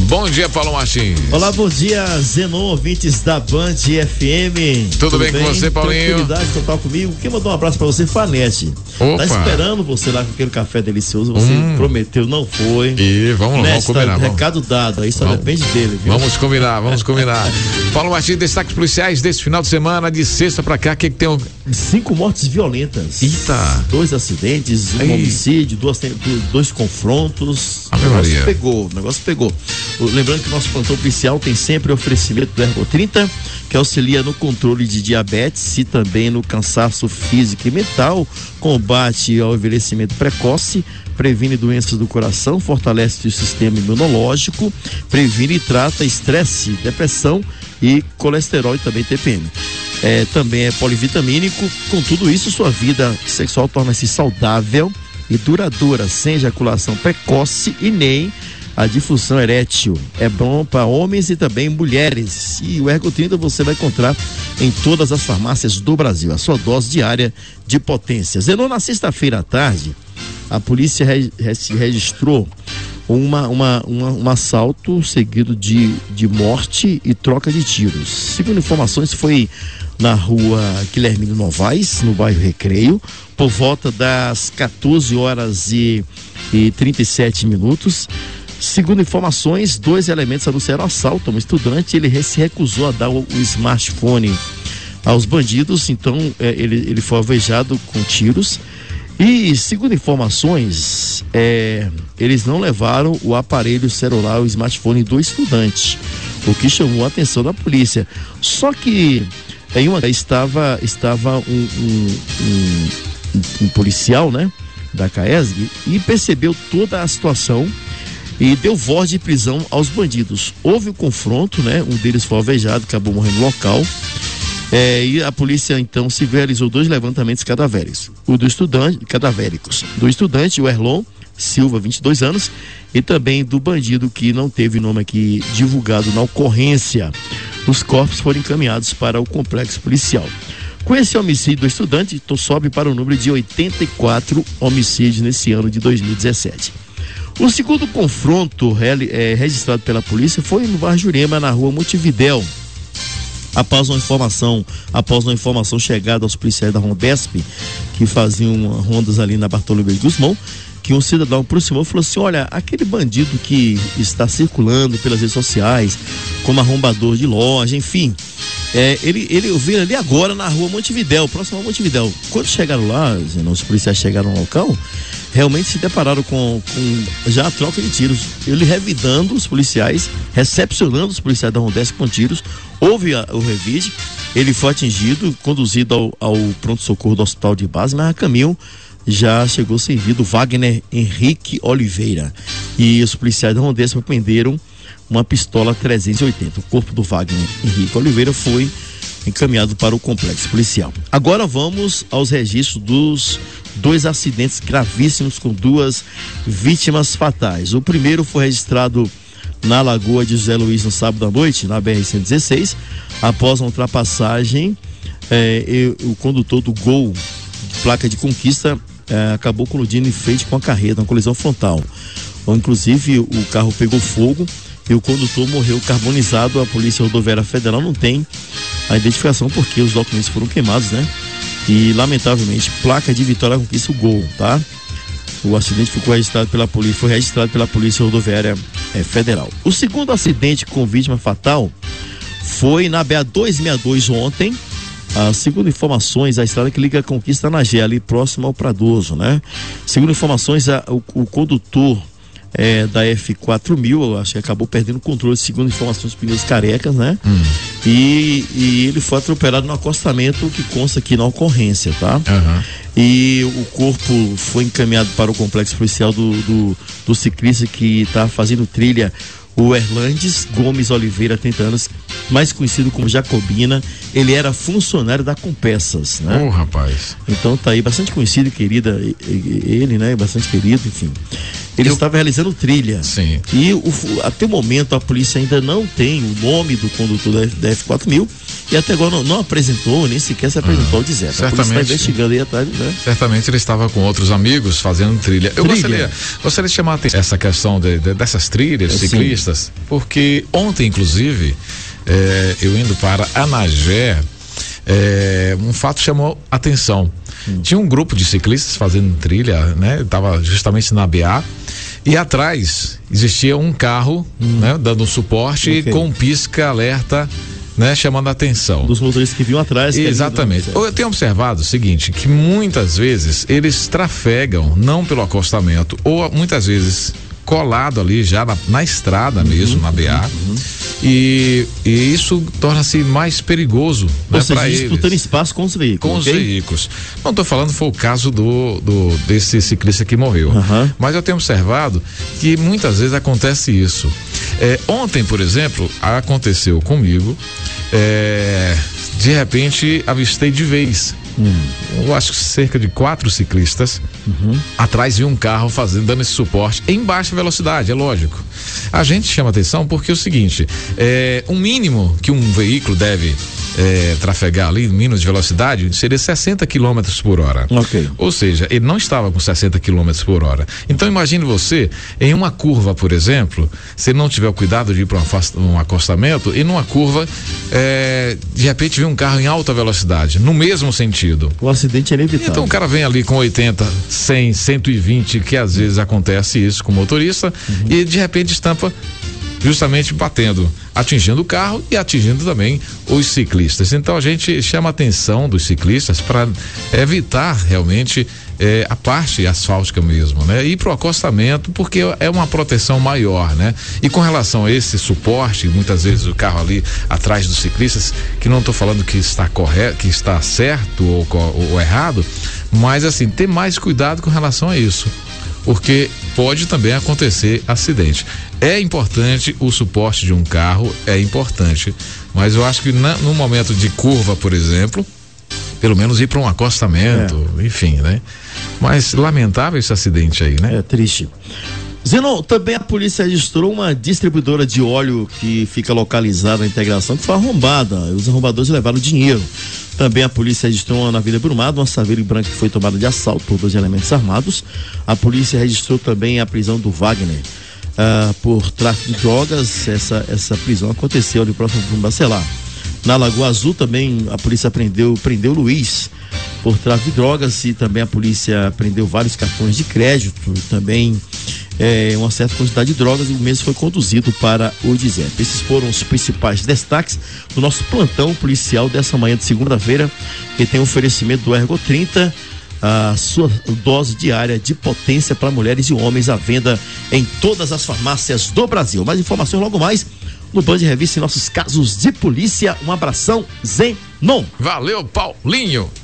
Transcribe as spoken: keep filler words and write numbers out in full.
Bom dia, Paulo Martins. Olá, bom dia, Zenon, ouvintes da Band F M. Tudo, Tudo bem, bem com você, Paulinho? Tranquilidade total comigo. Quem mandou um abraço pra você, Fanete. Opa. Tá esperando você lá com aquele café delicioso, você hum. prometeu, não foi. E vamos, vamos combinar. Tá, recado dado, aí só vamos. depende dele, viu? Vamos combinar, vamos combinar. Paulo Martins, destaques policiais desse final de semana, de sexta pra cá, o que que tem? Um... Cinco mortes violentas. Eita. Dois acidentes, um Ei. homicídio, duas, dois confrontos. Ave o negócio Maria. pegou, o negócio pegou. Lembrando que o nosso plantão policial tem sempre oferecimento do Ergo trinta, que auxilia no controle de diabetes e também no cansaço físico e mental, combate ao envelhecimento precoce, previne doenças do coração, fortalece o sistema imunológico, previne e trata estresse, depressão e colesterol e também T P M. É, também é polivitamínico. Com tudo isso, sua vida sexual torna-se saudável e duradoura, sem ejaculação precoce e nem a difusão erétil. É bom para homens e também mulheres. E o Ergo trinta você vai encontrar em todas as farmácias do Brasil. A sua dose diária de potência. Zenon, na sexta-feira à tarde, a polícia re, re, registrou uma, uma, uma, um assalto seguido de, de morte e troca de tiros. Segundo informações, foi na rua Guilhermino Novaes, no bairro Recreio, por volta das quatorze horas e trinta e sete minutos. Segundo informações, dois elementos anunciaram assalto a um estudante. Ele se recusou a dar o, o smartphone aos bandidos, então é, ele, ele foi alvejado com tiros. E segundo informações, é, eles não levaram o aparelho celular, o smartphone do estudante, o que chamou a atenção da polícia. Só que em uma estava, estava um, um, um, um, um policial, né, da CAESG, e percebeu toda a situação e deu voz de prisão aos bandidos. Houve um confronto, né? Um deles foi alvejado, acabou morrendo no local. É, e a polícia então se realizou dois levantamentos cadavéricos. O do estudante, cadavéricos. Do estudante, o Erlon Silva, vinte e dois anos, e também do bandido que não teve nome aqui divulgado na ocorrência. Os corpos foram encaminhados para o complexo policial. Com esse homicídio do estudante, sobe para o número de oitenta e quatro homicídios nesse ano de dois mil e dezessete. O segundo confronto é, registrado pela polícia foi no bairro Jurema, na rua Montevidéu. Após uma informação, após uma informação chegada aos policiais da Rondesp, que faziam rondas ali na Bartolomeu de Guzmão, que um cidadão aproximou e falou assim: olha, aquele bandido que está circulando pelas redes sociais, como arrombador de loja, enfim, é, ele, ele eu vi ali agora na rua Montevidéu, próximo a Montevidéu. Quando chegaram lá, os policiais chegaram no local, realmente se depararam com, com já a troca de tiros. Ele revidando os policiais, recepcionando os policiais da Rondesp com tiros. Houve a, o revide, ele foi atingido, conduzido ao, ao pronto-socorro do hospital de base, mas a caminho já chegou sem vida o Wagner Henrique Oliveira. E os policiais da Rondesp prenderam uma pistola trezentos e oitenta. O corpo do Wagner Henrique Oliveira foi encaminhado para o complexo policial. Agora vamos aos registros dos dois acidentes gravíssimos com duas vítimas fatais. O primeiro foi registrado na Lagoa de José Luiz no sábado à noite, na B R cento e dezesseis. Após uma ultrapassagem, eh, e, o condutor do Gol, placa de Conquista, eh, acabou colidindo em frente com a carreta, uma colisão frontal. Ou, inclusive, o carro pegou fogo e o condutor morreu carbonizado. A Polícia Rodoviária Federal não tem a identificação porque os documentos foram queimados, né? E, lamentavelmente, placa de Vitória Conquista, o Gol, tá? O acidente ficou registrado pela polícia, foi registrado pela Polícia Rodoviária eh, Federal. O segundo acidente com vítima fatal foi na B A duzentos e sessenta e dois ontem. Ah, segundo informações, a estrada que liga a Conquista na Gé, ali próximo ao Pradoso, né? Segundo informações, a, o, o condutor é, da F quatro mil, eu acho que acabou perdendo o controle, segundo informações, pneus carecas, né? Hum. E, e ele foi atropelado no acostamento que consta aqui na ocorrência, tá? Uhum. E o corpo foi encaminhado para o complexo policial do, do, do ciclista que está fazendo trilha, o Erlandes Gomes Oliveira, trinta anos, mais conhecido como Jacobina. Ele era funcionário da Compeças, né? Ô, oh, rapaz. Então tá aí, bastante conhecido e querida ele, né? Bastante querido, enfim. Ele Eu... estava realizando trilha. Sim. E o, até o momento a polícia ainda não tem o nome do condutor da F quatro mil e até agora não, não apresentou, nem sequer se apresentou ao Dizer. A polícia está investigando aí atrás, né? Certamente ele estava com outros amigos fazendo trilha. Eu trilha. Gostaria, gostaria de chamar a atenção essa questão de, de, dessas trilhas é, ciclistas, sim. Porque ontem, inclusive, é, eu indo para Anagé, é, um fato chamou atenção. Hum. Tinha um grupo de ciclistas fazendo trilha, né? Estava justamente na B A. E atrás existia um carro, hum. né, dando suporte okay. com um pisca-alerta, né, chamando a atenção. Dos motoristas que vinham atrás. Exatamente. Eu tenho observado o seguinte, que muitas vezes eles trafegam não pelo acostamento, ou muitas vezes colado ali já na, na estrada mesmo, uhum, na B A. Uhum. E, e isso torna-se mais perigoso, ou né, seja, disputando espaço com os veículos. Com okay? os veículos. Não estou falando, foi o caso do, do desse ciclista que morreu. Uhum. Mas eu tenho observado que muitas vezes acontece isso. É, ontem, por exemplo, aconteceu comigo, é, de repente avistei de vez. Hum. Eu acho que cerca de quatro ciclistas. Uhum. Atrás vi um carro fazendo, dando esse suporte em baixa velocidade, é lógico. A gente chama atenção porque é o seguinte, é, um mínimo que um veículo deve é, trafegar ali, mínimo de velocidade, seria sessenta quilômetros por hora. Ok. Ou seja, ele não estava com sessenta quilômetros por hora. Então imagine você, em uma curva, por exemplo, se não tiver o cuidado de ir para um, um acostamento, e numa curva, é, de repente vem um carro em alta velocidade, no mesmo sentido. O acidente é inevitável. Então o cara vem ali com oitenta, cem, cento e vinte, que às vezes acontece isso com o motorista, uhum. e de repente estampa justamente batendo, atingindo o carro e atingindo também os ciclistas. Então a gente chama a atenção dos ciclistas para evitar realmente é, a parte asfáltica mesmo, né? Ir pro acostamento, porque é uma proteção maior, né? E com relação a esse suporte, muitas vezes o carro ali atrás dos ciclistas, que não estou falando que está correto, que está certo ou, ou, ou errado, mas assim, ter mais cuidado com relação a isso, porque pode também acontecer acidente. É importante o suporte de um carro, é importante, mas eu acho que na, no momento de curva, por exemplo, pelo menos ir para um acostamento, é. enfim, né? Mas lamentável esse acidente aí, né? É triste. Zenon, também a polícia registrou uma distribuidora de óleo que fica localizada na integração, que foi arrombada. Os arrombadores levaram dinheiro. Também a polícia registrou uma na Vila Brumado, uma Saveiro Branca que foi tomada de assalto por dois elementos armados. A polícia registrou também a prisão do Wagner uh, por tráfico de drogas. Essa, essa prisão aconteceu ali próximo do Bacelar. Na Lagoa Azul também a polícia prendeu, prendeu Luiz por tráfico de drogas, e também a polícia prendeu vários cartões de crédito, também é, uma certa quantidade de drogas, e o mesmo foi conduzido para o D Z E P. Esses foram os principais destaques do nosso plantão policial dessa manhã de segunda-feira, que tem um oferecimento do Ergo trinta, a sua dose diária de potência para mulheres e homens, à venda em todas as farmácias do Brasil. Mais informações logo mais no Band Revista e nossos casos de polícia. Um abração, Zenon. Valeu, Paulinho.